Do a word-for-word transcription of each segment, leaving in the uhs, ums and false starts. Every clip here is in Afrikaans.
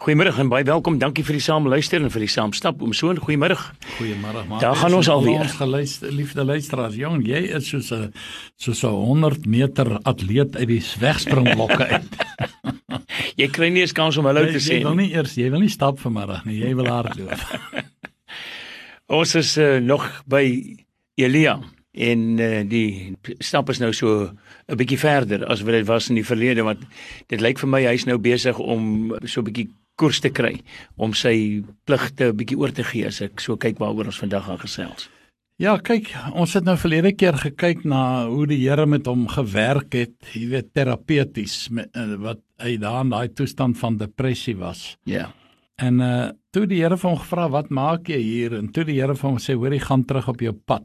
Goeiemiddag en baie welkom. Dankie vir die saamluister en vir die saamstap. Oom Soon, goeiemiddag. Goeiemiddag, man. Daar gaan ons alweer. Ons geluister, liefde luisteraars, jong, jy is soos 'n soos 'n honderd meter atleet uit die wegspringblokke uit. Jy kry nie eens kans om hallo te sê. Jy wil nie eers, jy wil nie stap vanmiddag nie, jy wil hardloop. Ons is uh, nog by Elia en uh, die stap is nou so 'n bietjie verder as wat dit was in die verlede, want dit lyk vir my hy's nou besig om so 'n bietjie koers te kry om sy pligte 'n bietjie oor te gee, as ek so kyk waaroor ons vandag gaan gesels. Ja, kyk, ons het nou verlede keer gekyk na hoe die Here met hom gewerk het, jy weet, terapeuties, met, wat hy daar in daai toestand van depressie was. Ja. En uh, toe die Here vir hom gevra, wat maak jy hier? En toe die Here vir hom sê, hoor, jy gaan terug op jou pad.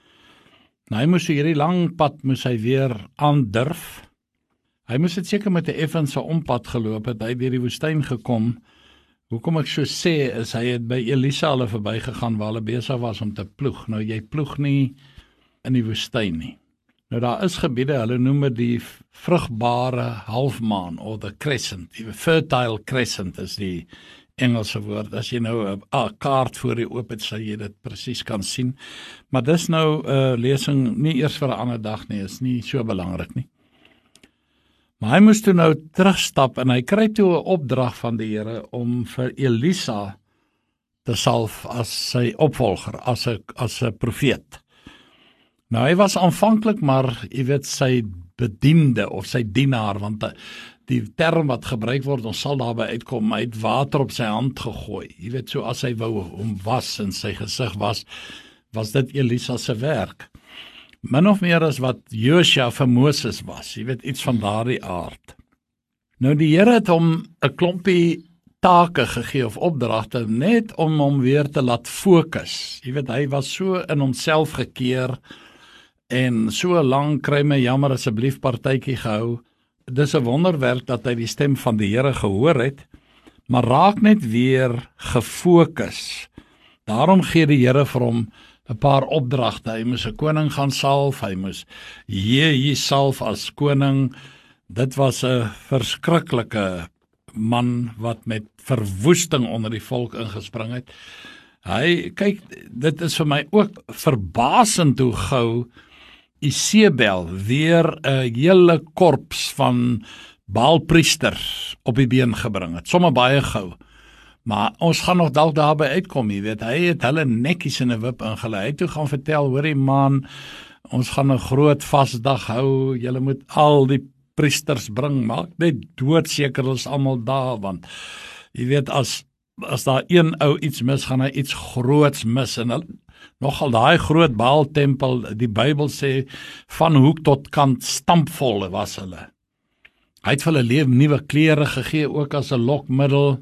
Nou, hy moes hierdie lang pad, moes hy weer aandurf. Hy moes dit seker met 'n effense ompad geloop het, hy het deur die woestyn gekom. Hoekom ek so sê, is hy het by Elisa hulle verbygegaan waar hulle besig was om te ploeg. Nou, jy ploeg nie in die woestyn nie. Nou, daar is gebiede, hulle noem dit die vrugbare halfmaan, of the crescent, die fertile crescent is die Engelse woord. As jy nou 'n kaart voor jy oop het, sal jy dit presies kan sien. Maar dis nou 'n uh, lesing nie eers vir 'n ander dag nie, is nie so belangrik nie. Maar hy moes toe nou terugstap en hy kry toe 'n opdrag van die Here om vir Elisa te salf as sy opvolger, as 'n as 'n profeet. Nou, hy was aanvanklik maar, jy weet, sy bediende of sy dienaar, want die term wat gebruik word, ons sal daarby uitkom, hy het water op sy hand gegooi. Jy weet, so as hy wou hom was en sy gesig was, was dit Elisa se werk. Min of meer as wat Josua vir Moses was, jy weet, iets van daardie aard. Nou, die Here het hom 'n klompie take gegee of opdragte, net om hom weer te laat fokus. Jy weet, hy was so in homself gekeer, en so lank kry my jammer asseblief partytjie gehou. Dis 'n wonderwerk dat hy die stem van die Here gehoor het, maar raak net weer gefokus. Daarom gee die Here vir hom 'n paar opdragte. Hy moes 'n koning gaan salf, hy moes Jehu salf as koning. Dit was 'n verskriklike man wat met verwoesting onder die volk ingespring het. Hy, kyk, dit is vir my ook verbasend hoe gou Isebel weer 'n hele korps van Baalpriesters op die been gebring het, sommer baie gou. Maar ons gaan nog dalk daarby uitkom, jy weet, hy het hulle nekkies in 'n wip ingelei. Hy het toe gaan vertel, hoorie man, ons gaan 'n groot vasdag hou, julle moet al die priesters bring, maak net doodseker ons almal daar, want jy weet, as as daar een ou iets mis, gaan hy iets groots mis, en hulle, nogal daai groot Baal-tempel, die Bybel sê, van hoek tot kant stampvol was hulle. Hy het vir hulle lewe nuwe klere gegee, ook as 'n lokmiddel,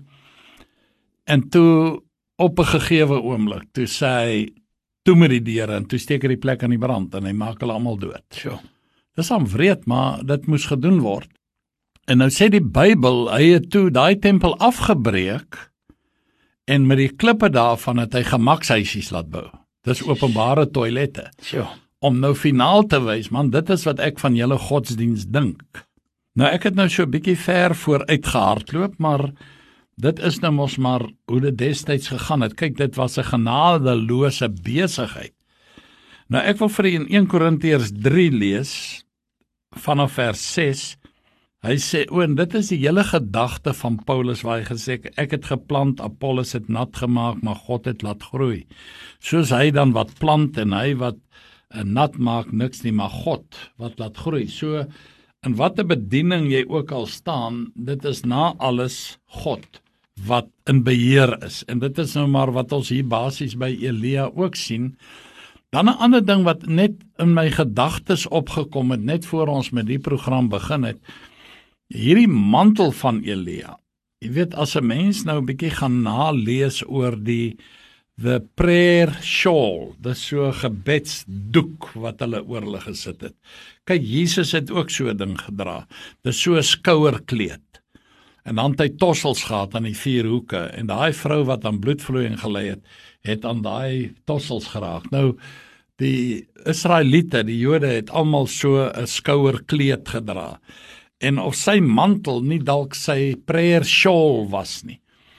en toe, op 'n gegewe oomblik, toe sê hy, toe met die deure, en toe steek hy die plek aan die brand, en hy maak hulle almal dood. So, dis aan wreed, maar dit moes gedoen word. En nou sê die Bybel, hy het toe daai tempel afgebreek, en met die klippe daarvan het hy gemakshuisies laat bou. Dis openbare toilette. So. Om nou finaal te wys, man, dit is wat ek van julle godsdiens dink. Nou, ek het nou so 'n bietjie ver vooruit gehardloop, maar dit is nou mos maar hoe dit destyds gegaan het. Kyk, dit was 'n genadeloose besigheid. Nou, ek wil vir u in Eerste Korintiërs drie lees, vanaf vers ses. Hy sê, o, en dit is die hele gedagte van Paulus, waar hy gesê, ek het geplant, Apollos het nat gemaak, maar God het laat groei. Soos hy dan wat plant, en hy wat uh, nat maak, niks nie, maar God wat laat groei. So, in watter bediening jy ook al staan, dit is na alles God wat in beheer is. En dit is nou maar wat ons hier basies by Elia ook sien. Dan 'n ander ding wat net in my gedagtes opgekom het, net voor ons met die program begin het, hierdie mantel van Elia. Jy weet, as 'n mens nou 'n bietjie gaan nalees oor die the prayer shawl, dis so 'n gebedsdoek wat hulle oor hulle gesit het. Kyk, Jesus het ook so 'n ding gedra. Dis so 'n skouerkleed. En dan het hy tossels gehad aan die vier hoeke, en daai vrou wat aan bloedvloeiing gelei het, het aan daai tossels geraak. Nou, die Israeliete, die Jode, het almal so 'n skouerkleed gedra. En of sy mantel nie dalk sy prayer shawl was nie.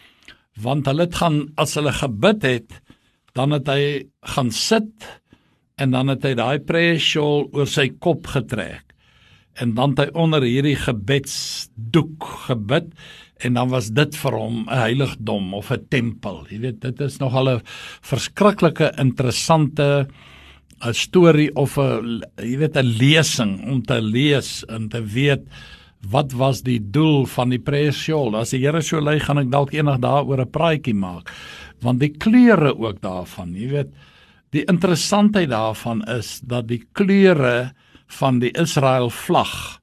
want hulle het gaan, as hulle gebid het, dan het hy gaan sit, en dan het hy daai prayer shawl oor sy kop getrek, en dan het hy onder hierdie gebedsdoek gebid, en dan was dit vir hom 'n heiligdom of 'n tempel. Jy weet, dit is nogal 'n verskriklike interessante 'n storie of 'n jy weet 'n lesing om te lees en te weet wat was die doel van die prayer shawl. As die Here so lei, gaan ek dalk eendag daaroor 'n praatjie maak, want die kleure ook daarvan, jy weet, die interessantheid daarvan is dat die kleure van die Israel vlag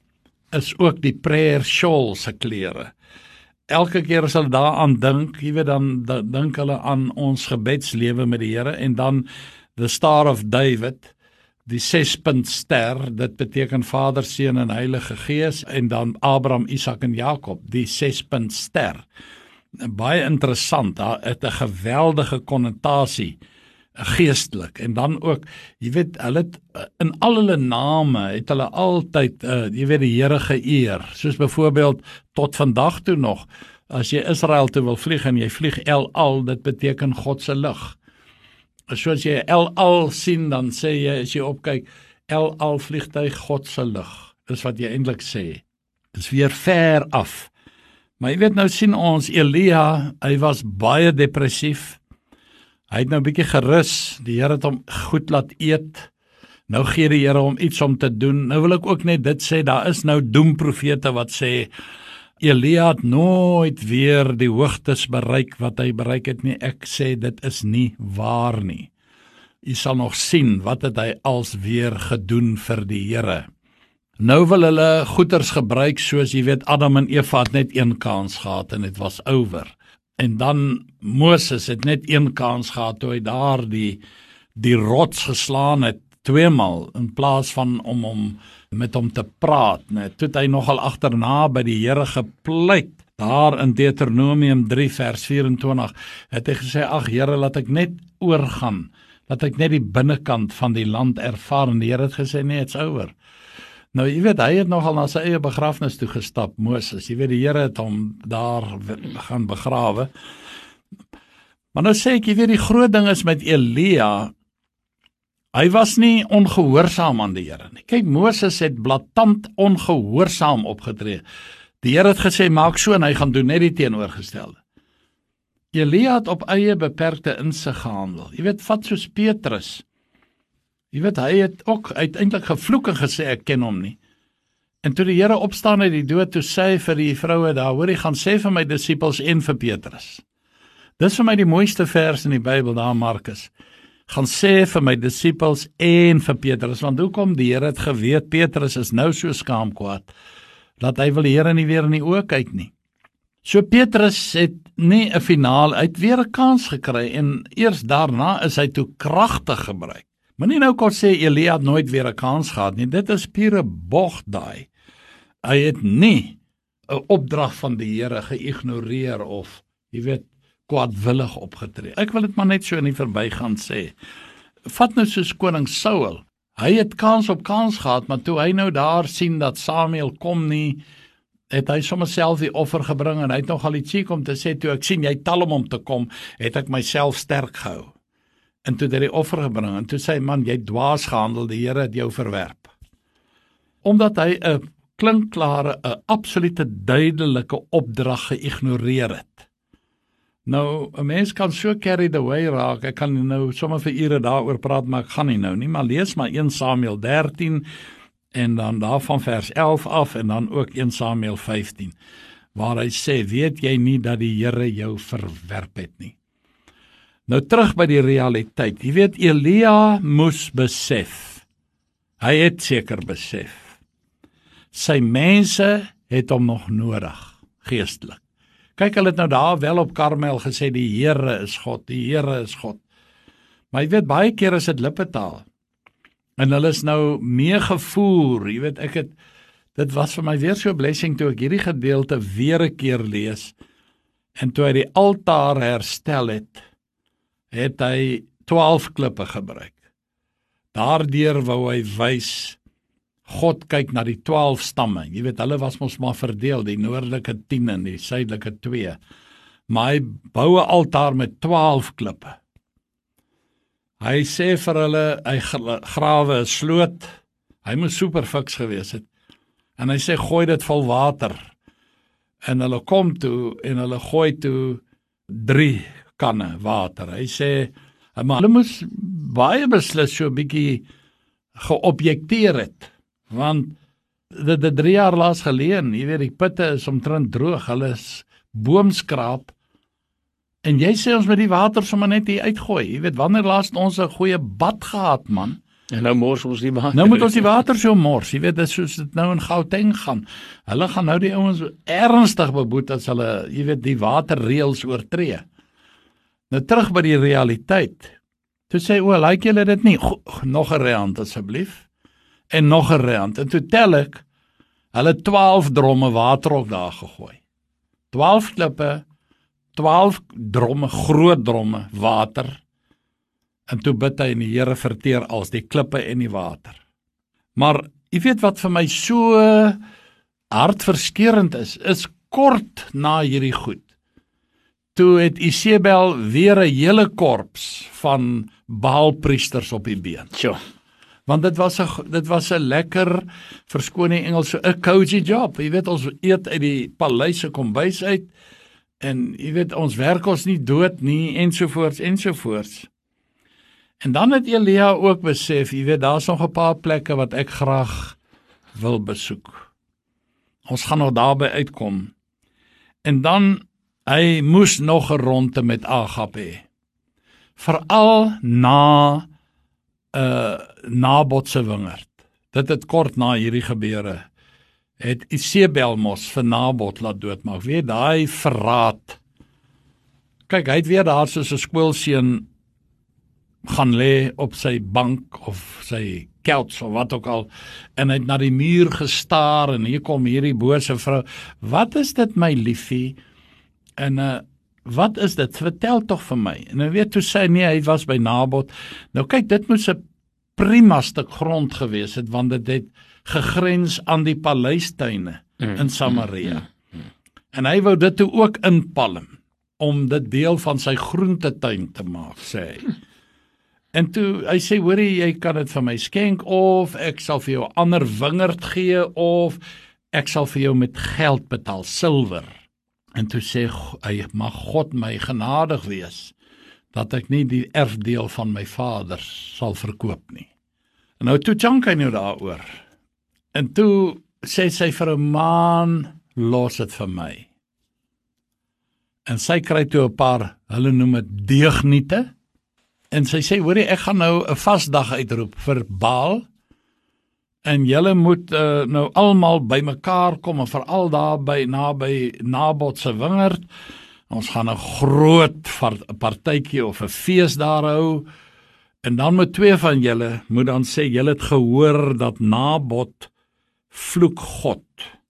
is ook die prayer shawl se kleure. Elke keer as hulle daaraan dink, jy weet, dan, dan dink hulle aan ons gebedslewe met die Here, en dan the Star of David, die sespunt ster, dit beteken Vader, Seun en Heilige Gees, en dan Abraham, Isak en Jakob, die sespunt ster. Baie interessant, daar het 'n geweldige konnotasie, geestelik, en dan ook, jy weet, hulle het, in al hulle name, het hulle altyd, uh, jy weet, die Here geëer, soos byvoorbeeld, tot vandag toe nog, as jy Israel toe wil vlieg, en jy vlieg El Al, dit beteken God se lig. Soos jy El Al sien, dan sê jy, as jy opkyk, El Al vliegtuig, God se lig, dis wat jy eintlik sê, dis weer ver af, maar jy weet, nou sien ons, Elia, hy was baie depressief, hy het nou 'n bietjie gerus, die Here het hom goed laat eet, nou gee die Here hom iets om te doen. Nou wil ek ook net dit sê, daar is nou doemprofete wat sê, Elia het nooit weer die hoogtes bereik wat hy bereik het nie. Ek sê, dit is nie waar nie. Jy sal nog sien, wat het hy als weer gedoen vir die Here. Nou wil hulle goeders gebruik, soos jy weet, Adam en Eva het net een kans gehad, en het was over. En dan Moses het net een kans gehad, toe hy daar die, die rots geslaan het, tweemaal, in plaas van om hom met hom te praat. Net. Toe het hy nogal agterna by die Here gepleit, daar in Deuteronomium drie vers vyf-en-twintig, het hy gesê, ag Here, laat ek net oorgaan, laat ek net die binnekant van die land ervaar, en die Here het gesê, nee, it's over. Nou, jy weet, hy het nogal na sy eie begrafnis toe gestap, Moses. Jy weet, die Here het hom daar gaan begrawe. Maar nou sê ek, jy weet, die groot ding is met Elia, hy was nie ongehoorsaam aan die Here nie. Kyk, Moses het blaatant ongehoorsaam opgetree. Die Here het gesê, maak so, en hy gaan doen net die teenoorgestelde. Elia het op eie beperkte insig gehandel. Jy weet, vat soos Petrus. Jy weet, hy het ook uiteindelik gevloek en gesê, ek ken hom nie. En toe die Here opstaan uit die dood, toe sê hy vir die vroue daar, hoor, jy gaan sê vir my disippels en vir Petrus. Dis vir my die mooiste vers in die Bybel daar, Markus. Gaan sê vir my disippels en vir Petrus, want hoekom? Die Here het geweet, Petrus is nou so skaamkwaad, dat hy wil die Here nie weer in die oë kyk nie. So Petrus het nie 'n finaal, uit weer 'n kans gekry, en eers daarna is hy toe kragtig gebruik. Maar nie nou kon sê, Elia het nooit weer 'n kans gehad nie, dit is pure bog daai. Hy het nie 'n opdrag van die Here geïgnoreer of, jy weet, kwaadwillig opgetree. Ek wil dit maar net so in die verbygaan sê. Vat nou soos koning Saul. Hy het kans op kans gehad, maar toe hy nou daar sien dat Samuel kom nie, het hy sommer self die offer gebring, en hy het nogal die cheek om te sê, toe ek sien jy tal om om te kom, het ek myself sterk gehou. En toe het hy die offer gebring, en toe sê hy, man, jy dwaas gehandel, die Here het jou verwerp. Omdat hy 'n klinkklare, 'n absolute duidelike opdrag geïgnoreer het. Nou, 'n mens kan so carried away raak, ek kan nou sommer vir ure daaroor praat, maar ek gaan nie nou nie, maar lees maar een Samuel dertien, en dan daarvan vers elf af, en dan ook een Samuel vyftien, waar hy sê, weet jy nie dat die Here jou verwerp het nie. Nou terug by die realiteit, jy weet, Elia moes besef, hy het seker besef, sy mense het hom nog nodig, geestelik. Kyk, hulle het nou daar wel op Karmel gesê, die Here is God, die Here is God. Maar jy weet, baie keer is dit lippetaal. En hulle is nou meegevoer, jy weet, ek het, dit was vir my weer so 'n blessing, toe ek hierdie gedeelte weer 'n keer lees, en toe hy die altaar herstel het, het hy twaalf klippe gebruik. Daardeur wou hy wys, God kyk na die twaalf stamme, jy weet, hulle was mos maar verdeel, die noordelike tien en die suidelike twee, maar hy bou 'n altaar met twaalf klippe. Hy sê vir hulle, hy grawe 'n sloot, hy moes super fiks gewees het, en hy sê, gooi dit vol water, en hulle kom toe, en hulle gooi toe drie kanne water. Hy sê, maar hulle moes baie beslis so 'n bietjie geobjekteer het, want dit het drie jaar laas geleen, jy weet, die putte is omtrent droog, hulle is boomskraap, en jy sê ons met die water sommer net hier uitgooi, jy weet, wanneer laas het ons 'n goeie bad gehad, man? En nou mors ons die water. Nou moet ons die water so mors, jy weet, dit is soos dit nou in Gauteng gaan. Hulle gaan nou die ouens ernstig beboet as hulle, jy weet, die waterreëls oortree. Nou terug by die realiteit. Toe sê, o, like julle dit nie? Go, nog 'n rand asseblief. En nog 'n rand. En toe tel ek, hulle twaalf dromme water ook daar gegooi. twaalf klippe, twaalf dromme, groot dromme water. En toe bid hy en die Here verteer als die klippe en die water. Maar jy weet wat vir my so hartverskeurend is, is kort na hierdie goed. Toe het Isebel weer 'n hele korps van Baalpriesters op die been. Sure. Want dit was 'n dit was 'n lekker, verskoon die Engels, 'n cozy job. Jy weet, ons eet uit die paleis se kombuis uit, en jy weet, ons werk ons nie dood nie, ensovoorts, ensovoorts. En dan het Elia ook besef, jy weet, daar's nog 'n paar plekke wat ek graag wil besoek. Ons gaan nog daarby uitkom. En dan, hy moes nog 'n ronde met Agab hê. Veral na uh, Nabot se wingerd. Dit het kort na hierdie gebeure, het Isebel mos vir Nabot laat doodmaak. Weet, daai verraad. Kyk, hy het weer daar soos 'n skoolseun gaan lê op sy bank of sy couch of wat ook al, en hy het na die muur gestaar, en hier kom hierdie bose vrou. Wat is dit, my liefie? En uh, wat is dit? Vertel tog vir my. En hy weet toe sê, nee, hy was by Nabot. Nou kyk, dit moes 'n prima stuk grond gewees het, want dit het gegrens aan die paleistuine mm, in Samaria. Mm, mm, mm. En hy wou dit toe ook inpalm, om dit deel van sy groentetuin te maak, sê hy. En toe, hy sê, hoorie, jy kan dit vir my skenk, of ek sal vir jou 'n ander wingerd gee, of ek sal vir jou met geld betaal, silwer. En toe sê hy, mag God my genadig wees, dat ek nie die erfdeel van my vader sal verkoop nie. En nou toe jank hy nou daaroor. En toe sê sy vir 'n man, los dit vir my. En sy kry toe 'n paar, hulle noem dit deegniete, en sy sê, hoorie, ek gaan nou 'n vasdag uitroep vir Baal, en julle moet uh, nou almal bymekaar kom, en veral daar by, naby Nabot se wingerd. Ons gaan 'n groot partytjie of 'n fees daar hou, en dan moet twee van julle, moet dan sê, julle het gehoor dat Nabot vloek God,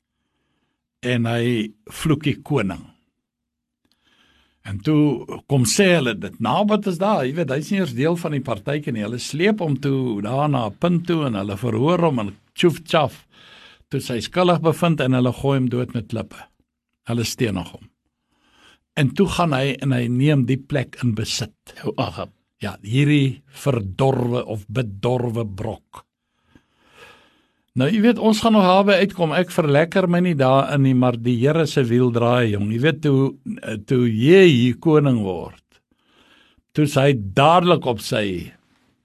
en hy vloek die koning. En toe kom sê hulle dit, Nabot is daar, jy weet, hy is nie eers deel van die partytjie nie, hulle sleep hom toe, daar na 'n punt toe, en hulle verhoor hom, en tjoef tjaf, toe sy skuldig bevind, en hulle gooi hom dood met klippe. Hulle stenig hom. En toe gaan hy, en hy neem die plek in besit. O, Agab. Ja, hierdie verdorwe of bedorwe brok. Nou, jy weet, ons gaan nog daarby uitkom, ek verlekker my nie daarin nie, maar die Here se wiel draai, jong. Jy weet, toe, toe jy hier koning word, toe is hy dadelik op sy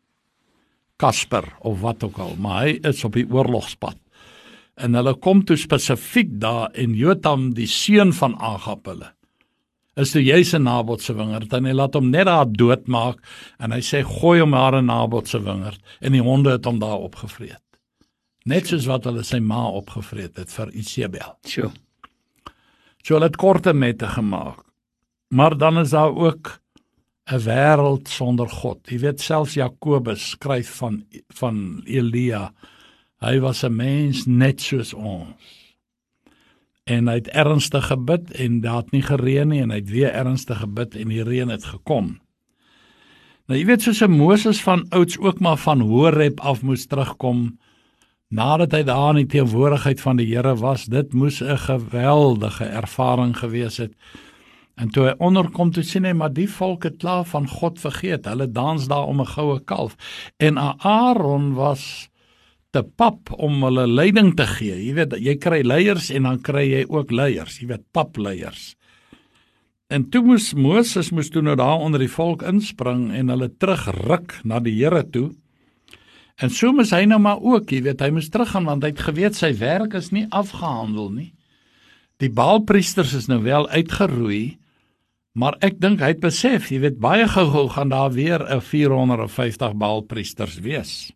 Kasper, of wat ook al, maar hy is op die oorlogspad. En hulle kom toe spesifiek daar, en Jotam, die seun van Agab, hulle, is toe jy se Nabot se wingerd, en hy laat hom net daar doodmaak, en hy sê, gooi hom daar in Nabot se wingerd, en die honde het hom daar opgevreet. Net soos wat hulle sy ma opgevreet het vir Isebel. Sure. So hulle het korte mette gemaak. Maar dan is daar ook 'n wêreld sonder God. Jy weet, selfs Jakobus skryf van, van Elia, hy was 'n mens net soos ons. En hy het ernstig gebid, en daar het nie gereën nie, en hy het weer ernstig gebid, en die reën het gekom. Nou jy weet, soos 'n Moses van ouds ook maar van Horeb af moes terugkom, nadat hy daar in die teenwoordigheid van die Here was, dit moes 'n geweldige ervaring gewees het. En toe hy onderkom, toe sien hy, maar die volk het klaar van God vergeet, hulle dans daar om 'n goue kalf, en Aaron was te pap om hulle leiding te gee. Jy weet, jy kry leiers en dan kry jy ook leiers, jy weet, papleiers. En toe moes Moses moes toe nou daar onder die volk inspring en hulle terugruk na die Here toe. En so moes hy nou maar ook, jy weet, hy moes teruggaan want hy het geweet sy werk is nie afgehandel nie. Die Baalpriesters is nou wel uitgeroei, maar ek dink hy het besef, jy weet, baie gou-gou gaan daar weer 'n vierhonderdvyftig Baalpriesters wees.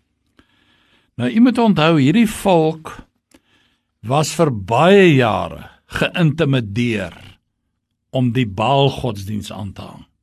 Nou, jy moet onthou, hierdie volk was vir baie jare geïntimideer om die Baal godsdiens aan te hang.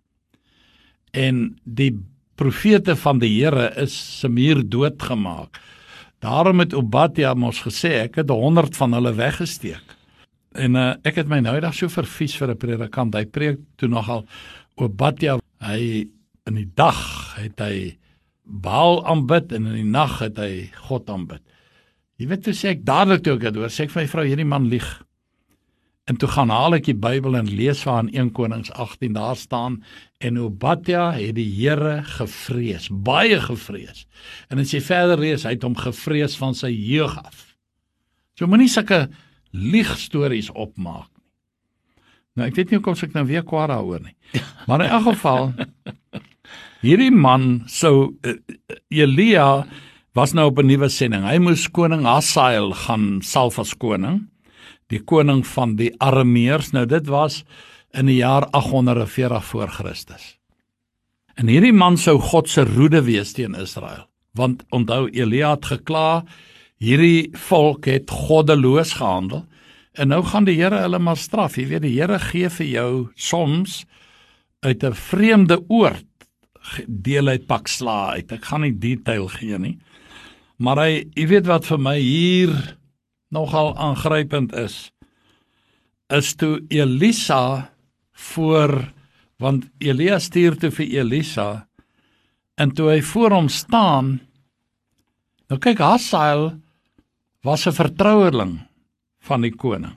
En die profete van die Here is se muur doodgemaak. Daarom het Obadja mos gesê, ek het honderd van hulle weggesteek. En uh, ek het my nou dag so vervies vir 'n predikant. Hy preek toe nogal Obadja, hy in die dag het hy Baal aanbid en in die nag het hy God aanbid. Jy weet, toe sê ek dadelik toe ek het hoor, sê ek vir my vrou, hierdie man lieg. En toe gaan haal ek die Bybel en lees waar in Eerste Konings agttien daar staan, en Obadja het die Here gevrees, baie gevrees. En as jy verder lees, hy het hom gevrees van sy jeug af. So moenie sulke liegstories opmaak nie. Nou, ek weet nie hoekom ek nou weer kwaad daaroor nie. Maar in elk geval, hierdie man, so, uh, Elia was nou op 'n nuwe sending. Hy moes koning Hasael gaan salf as koning, die koning van die Arameërs. Nou dit was in die jaar agt honderd veertig voor Christus. En hierdie man sou God se roede wees teen Israel. Want onthou, Elia het gekla, hierdie volk het goddeloos gehandel, en nou gaan die Here hulle maar straf. Jy weet, die Here gee vir jou soms uit 'n vreemde oord deel uit pak sla uit. Ek gaan nie detail gee nie. Maar hy, jy weet wat vir my hier nogal aangrypend is, is toe Elisa voor, want Elia stuur toe vir Elisa, en toe hy voor hom staan, nou kyk, Hasael was 'n vertroueling van die koning.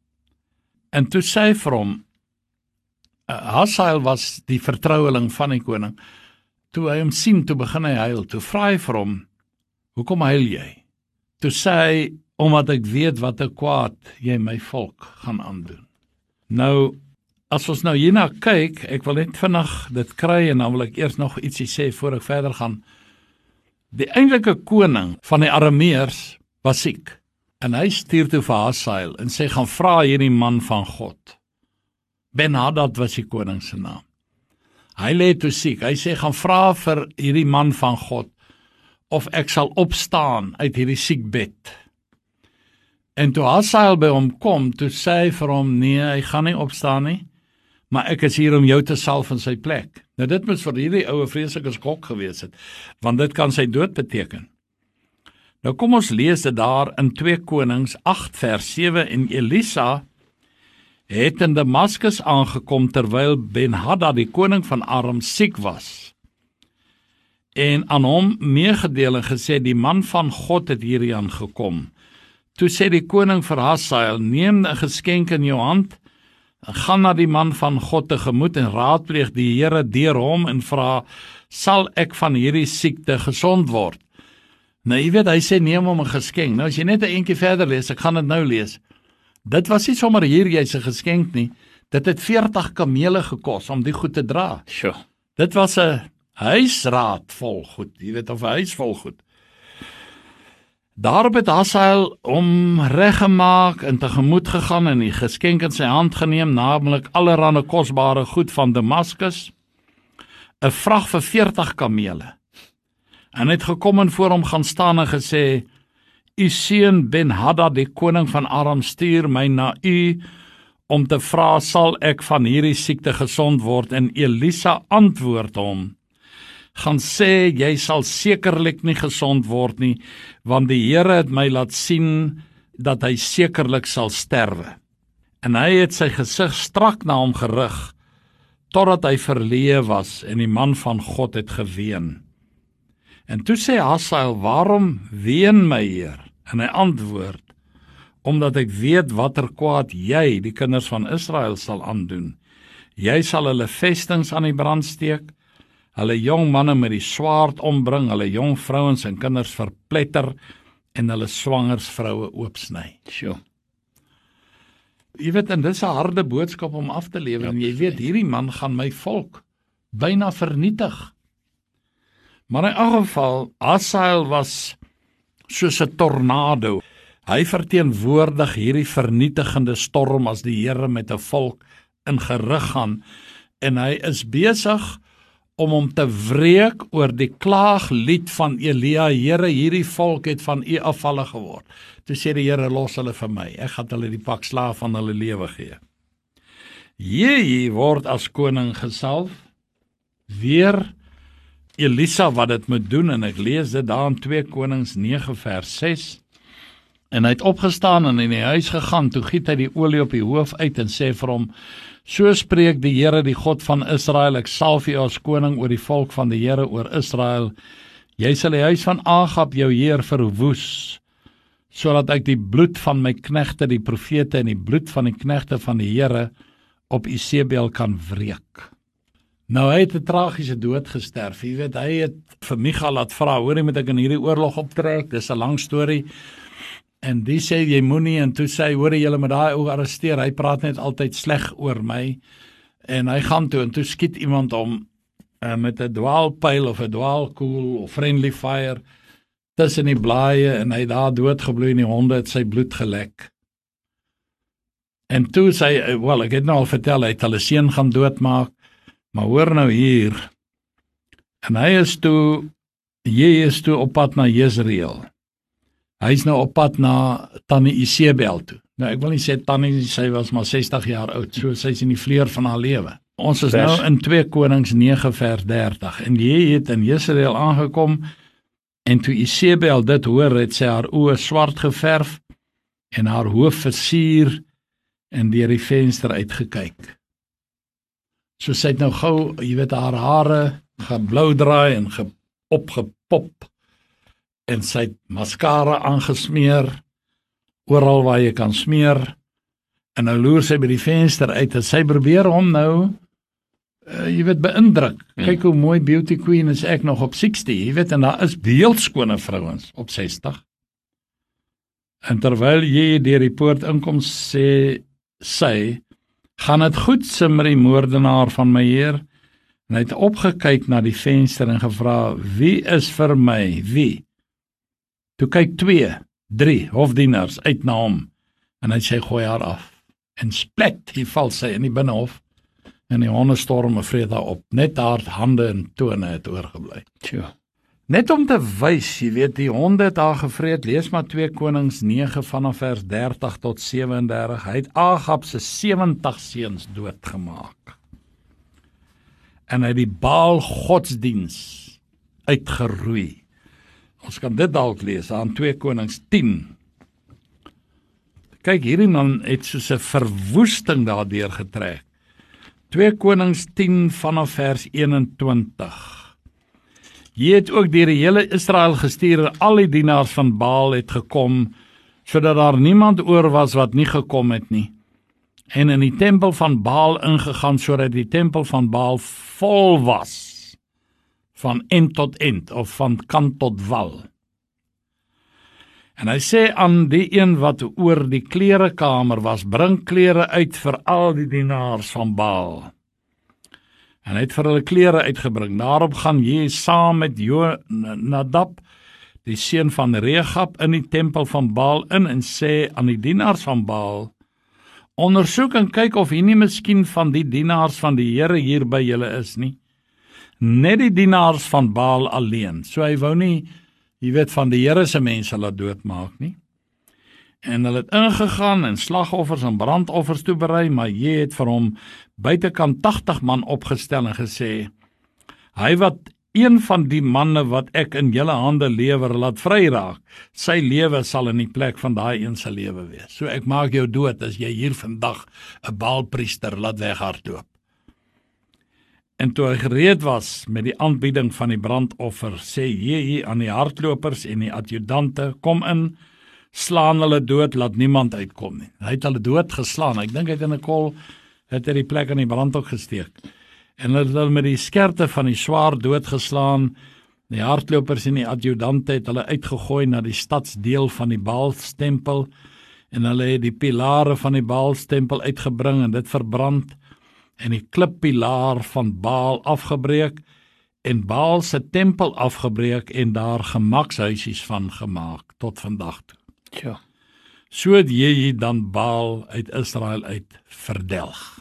En toe sê hy vir hom, Hasael was die vertroueling van die koning, toe hy hom sien, toe begin hy huil, toe vra hy vir hom, hoekom huil jy? Toe sê hy, omdat ek weet wat 'n kwaad jy my volk gaan aandoen. Nou, as ons nou hierna kyk, ek wil net vinnig dit kry, en dan wil ek eers nog ietsie sê voor ek verder gaan. Die eintlike koning van die Arameërs was siek, en hy stuur toe vir Hasael, en sê, gaan vra hierdie man van God. Ben-Hadad was die koning se naam. Hy lê toe siek, hy sê, gaan vra vir hierdie man van God, of ek sal opstaan uit hierdie siekbed. En toe Hasael by hom kom, toe sê hy vir hom, nee, hy gaan nie opstaan nie, maar ek is hier om jou te salf in sy plek. Nou dit moet vir hierdie oue vreeslike skok gewees het, want dit kan sy dood beteken. Nou kom ons lees dit daar in twee Konings agt vers sewe, en Elisa het in Damaskus aangekom terwyl Ben-Hadad, die koning van Aram, siek was. En aan hom meegedeel en gesê, die man van God het hierheen gekom. Toe sê die koning vir Hasael, neem 'n geskenk in jou hand, gaan na die man van God tegemoet en raadpleeg die Here deur hom en vra, sal ek van hierdie siekte gesond word? Nou, jy weet, hy sê neem hom 'n geskenk. Nou, as jy net 'n eentjie verder lees, ek gaan dit nou lees, dit was nie sommer hier jy's 'n geskenk nie, dit het veertig kamele gekos om die goed te dra. Sure. Dit was 'n huisraad vol goed, jy weet, of 'n huis vol goed. Daarop het Hasael hom reggemaak en tegemoet gegaan en die geskenk in sy hand geneem, naamlik allerlei kosbare goed van Damaskus, 'n vrag vir veertig kamele. En het gekom en voor hom gaan staan en gesê, u seun Ben-Hadad, die koning van Aram, stuur my na u om te vra, sal ek van hierdie siekte gesond word? En Elisa antwoord hom, gaan sê, jy sal sekerlik nie gesond word nie, want die Here het my laat sien dat hy sekerlik sal sterwe. En hy het sy gesig strak na hom gerig, totdat hy verleë was, en die man van God het geween. En toe sê Hasael, waarom ween my Heer? En hy antwoord, omdat ek weet watter kwaad jy, die kinders van Israel, sal aandoen. Jy sal hulle vestings aan die brand steek, hulle jong manne met die swaard ombring, hulle jong vrouens en kinders verpletter en hulle swangers vroue oopsny. Sjoe. Jy weet, en dis 'n harde boodskap om af te lewer, en jy weet, hierdie man gaan my volk byna vernietig. Maar in elk geval, Hazael was soos 'n tornado. Hy verteenwoordig hierdie vernietigende storm as die Here met 'n volk in gerig gaan, en hy is besig om hom te wreek oor die klaaglied van Elia. Here, hierdie volk het van U afvallig geword. Toe sê die Here, los hulle vir my, ek gaan hulle die pak slaaf van hulle lewe gee. Jehu word as koning gesalf, weer Elisa wat dit moet doen, en ek lees dit daar in twee Konings nege vers ses, en hy het opgestaan en in die huis gegaan, toe giet hy die olie op die hoof uit en sê vir hom, so spreek die Here, die God van Israel, ek salf U as koning oor die volk van die Here, oor Israel. Jy sal die huis van Agab jou heer verwoes, sodat ek die bloed van my knegte, die profete, en die bloed van die knegte van die Here op Isebel kan wreek. Nou, hy het 'n tragiese dood gesterf. Jy weet, hy het vir Micha laat vra, hoor jy, moet ek in hierdie oorlog optrek? Dis 'n lang storie. En die sê, jy moenie, en toe sê hy, hoor jy, julle moet daai ou arresteer, hy praat net altyd sleg oor my, en hy gaan toe, en toe skiet iemand hom uh, met 'n dwaalpyl, of 'n dwaalkoel, of friendly fire, tussen die blaaie, en hy daar doodgebloei, en die honde het sy bloed gelek. En toe sê hy, wel, ek het nou al vertel, hy het hulle seun gaan doodmaak, maar hoor nou hier, en hy is toe, jy is toe op pad na Jezreel. Hy is nou op pad na Tannie Isebel toe. Nou, ek wil nie sê Tannie, sy was maar sestig jaar oud, so sy is in die vleur van haar lewe. Ons is vers. Nou in twee Konings nege vers dertig, en jy het in Jezreel aangekom, en toe Isebel dit hoor, het sy haar oë swart geverf, en haar hoof versier, en deur die venster uitgekyk. So sy het nou gou, jy weet, haar hare geblou draai en ge, opgepop, en sy het mascara aangesmeer, oral waar jy kan smeer, en nou loer sy by die venster uit, en sy probeer hom nou, uh, jy weet, beïndruk. Hmm. Kyk hoe mooi beauty queen is ek nog op sestig, jy weet, en daar is beeldskone vrouens op sestig. En terwyl jy deur die poort inkom, sê sy, gaan het goed, Simri, moordenaar van my heer? En hy het opgekyk na die venster en gevra, wie is vir my, wie? Toe kyk twee, drie hofdieners uit na hom, en hy sê, gooi haar af. En splet, hier val sy in die binnenhof, en die hondestorme vreet haar op. Net haar hande en tone het oorgebly. Tjoe. Net om te wys, jy weet, die honde het haar gevreet, lees maar twee Konings nege vanaf vers dertig tot sewendertig, hy het Agab se sewentig seuns doodgemaak. En hy het die Baal godsdiens uitgeroei. Ons kan dit dalk lees aan twee Konings tien. Kyk, hierdie man het soos 'n verwoesting daardeur getrek. twee Konings tien vanaf vers eenentwintig. Jy het ook deur die hele Israel gestuur, en al die dienaars van Baal het gekom, sodat daar niemand oor was wat nie gekom het nie. En in die tempel van Baal ingegaan, sodat die tempel van Baal vol was, van end tot end, of van kant tot wal. En hy sê aan die een wat oor die klerekamer was, bring klere uit vir al die dienaars van Baal. En hy het vir hulle klere uitgebring. Daarop gaan jy saam met Jonadab, die seun van Regab, in die tempel van Baal in en sê aan die dienaars van Baal, ondersoek en kyk of hier nie miskien van die dienaars van die Here hier by julle is nie. Net die dienaars van Baal alleen. So hy wou nie, jy weet, van die Here se mense laat doodmaak nie. En hulle het ingegaan en slagoffers en brandoffers toeberei, maar jy het vir hom buitekant tagtig man opgestel en gesê, hy wat een van die manne wat ek in julle hande lewer laat vryraak, sy lewe sal in die plek van daai een se lewe wees. So ek maak jou dood as jy hier vandag 'n Baalpriester laat weghardloop. En toe hy gereed was met die aanbieding van die brandoffer, sê Jehu aan die hardlopers en die adjudante, kom in, slaan hulle dood, laat niemand uitkom nie. Hy het hulle dood geslaan. Ek dink hy het in 'n kol het hy die plek in die brand ook gesteek. En hulle het hulle met die skerte van die swaard doodgeslaan. Die hardlopers en die adjudante het hulle uitgegooi na die stadsdeel van die Baalstempel en hulle het die pilare van die Baalstempel uitgebring en dit verbrand en die klippilaar van Baal afgebreek en Baal se tempel afgebreek en daar gemakshuisies van gemaak tot vandag toe. Ja. So het jy dan Baal uit Israel uit verdelg.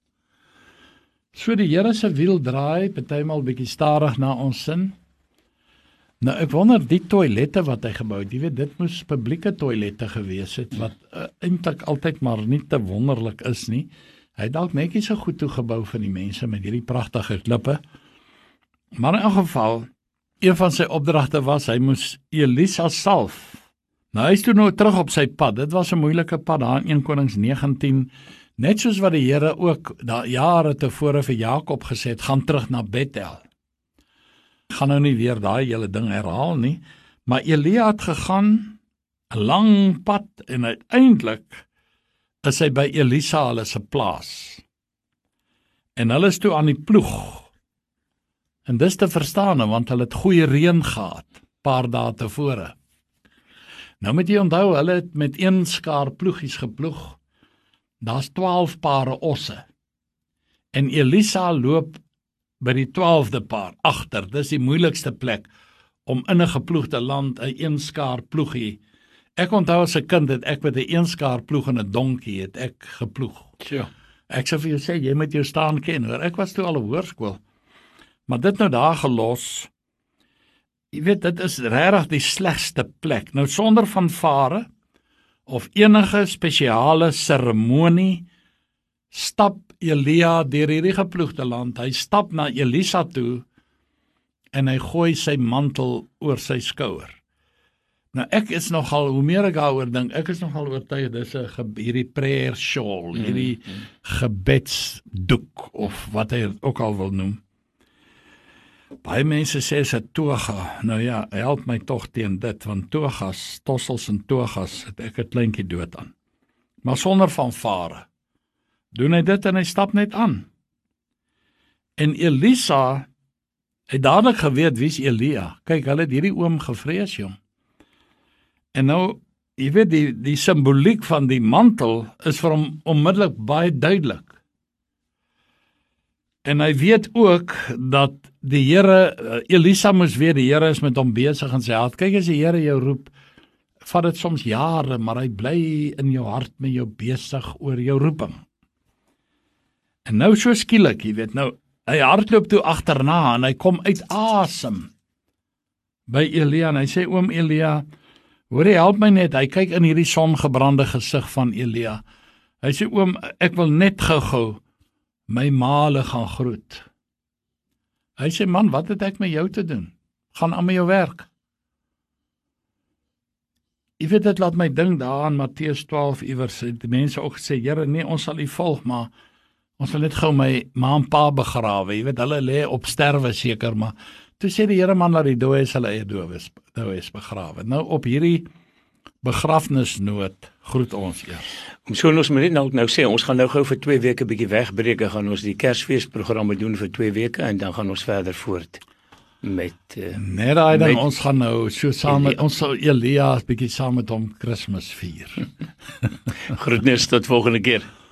So die Here se wiel draai partymal bietjie stadig na ons sin. Nou ek wonder die toilette wat hy gebou het, jy weet dit moes publieke toilette gewees het wat uh, eintlik altyd maar nie te wonderlik is nie. Hy het dalk netjies so goed toegebou vir die mense met hierdie pragtige klippe. Maar in elk geval, een van sy opdragte was hy moes Elisa salf. Nou hy is toe nou terug op sy pad. Dit was 'n moeilike pad daar in Eerste Konings negentien. Net soos wat die Here ook daar jare tevore vir Jakob gesê het, gaan terug na Bethel. Ek gaan nou nie weer daai hele ding herhaal nie, maar Elia het gegaan 'n lang pad en uiteindelik is hy by Elisa hulle se plaas. En hulle is toe aan die ploeg. En dis te verstaan want hulle het goeie reën gehad paar dae tevore. Nou moet jy onthou, hulle het met een skaar ploegies geploeg. Daar's twaalf pare osse. En Elisa loop by die twaalfde paar agter. Dis die moeilikste plek om in 'n geploegde land 'n een skaar ploegie. Ek onthou as 'n kind het ek met 'n een skaar ploeg en 'n donkie het ek geploeg. Ja. Ek sê vir jou sê jy moet jou staan ken hoor. Ek was toe al op hoërskool. Maar dit nou daar gelos. Jy weet dit is regtig die slegste plek. Nou sonder fanfare of enige spesiale seremonie stap Elia deur hierdie geploegde land. Hy stap na Elisa toe en hy gooi sy mantel oor sy skouer. Nou ek is nogal, hoe meer ek daaroor dink, ek is nogal oortuig dis 'n hierdie prayer shawl, hierdie mm, mm. gebedsdoek of wat hy ook al wil noem. Baie mense sê is 'n toga. Nou ja, help my tog teen dit, want togas, tossels en togas, het ek 'n kleintjie dood aan. Maar sonder fanfare. Doen hy dit en hy stap net aan. En Elisa het dadelik geweet wie's Elia. Kyk, hulle het hierdie oom gevrees, jong. En nou, jy weet die die simboliek van die mantel is vir hom onmiddellik baie duidelik. En hy weet ook dat die Here, Elisa moes weet die Here is met hom besig in sy hart. Kyk as die Here jou roep, vat dit soms jare, maar hy bly in jou hart met jou besig oor jou roeping. En nou so skielik, jy weet, nou hy hardloop toe agterna en hy kom uit asem by Elia en hy sê oom Elia, hoor jy help my net, hy kyk in hierdie songebrande gesig van Elia. Hy sê oom, ek wil net gou-gou my maale gaan groet. Hy sê man, wat het ek met jou te doen? Gaan aan met jou werk. Jy weet dit laat my dink daaraan Matteus twaalf iewers, die mense ook gesê, Here, nee, ons sal U volg, maar ons wil net gou my ma en pa begrawe. Jy weet, hulle lê op sterwe seker, maar toe sê die Here man, laat die dooies hulle eie dooies begrawe. Nou op hierdie begrafnisnoot groet ons eers. Om so ons moet net nou, nou sê, ons gaan nou gou vir twee weke bietjie wegbreek, en gaan ons die Kersfeesprogramme doen vir twee weke en dan gaan ons verder voort met uh, net daai ding, ons gaan nou so saam met ons sal Elia bietjie saam met hom Kersfees vier. Groetnis tot volgende keer.